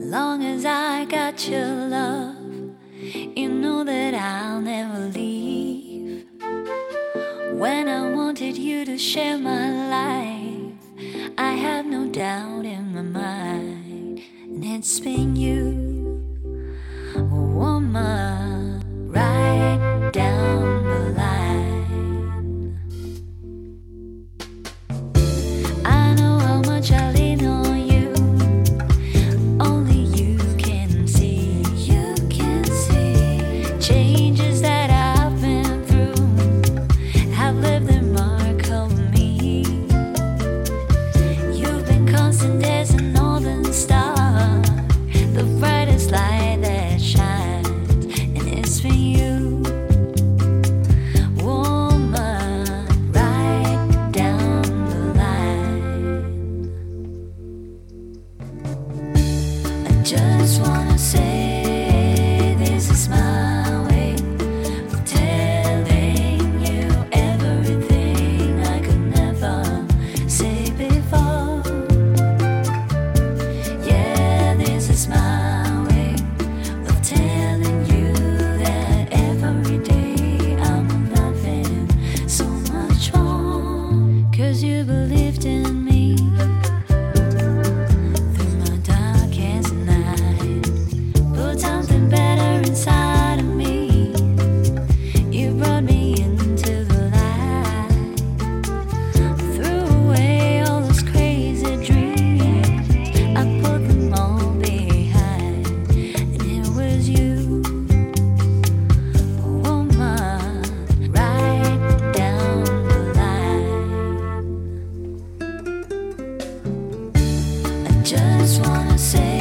long as I got your love, you know that I'll never leave. When I wanted you to share my life, I had no doubt in my mind, and it's been you, woman, right down the line. I know how much I lean on you, only you can see, changes that I've been through have left their mark on me. You've been constant as a northern star, the brightest light that shines, and it's for you, woman, right down the line. I just wanna say this is my way of telling you everything I could never say before. Yeah, this is my way of telling you that every day I'm loving so much more. 'Cause you believed in me through my darkest night, put something better inside of me. You brought me into the light, threw away all those crazy dreams. I put them all behind, and it was you, woman, right down the line. I just wanna say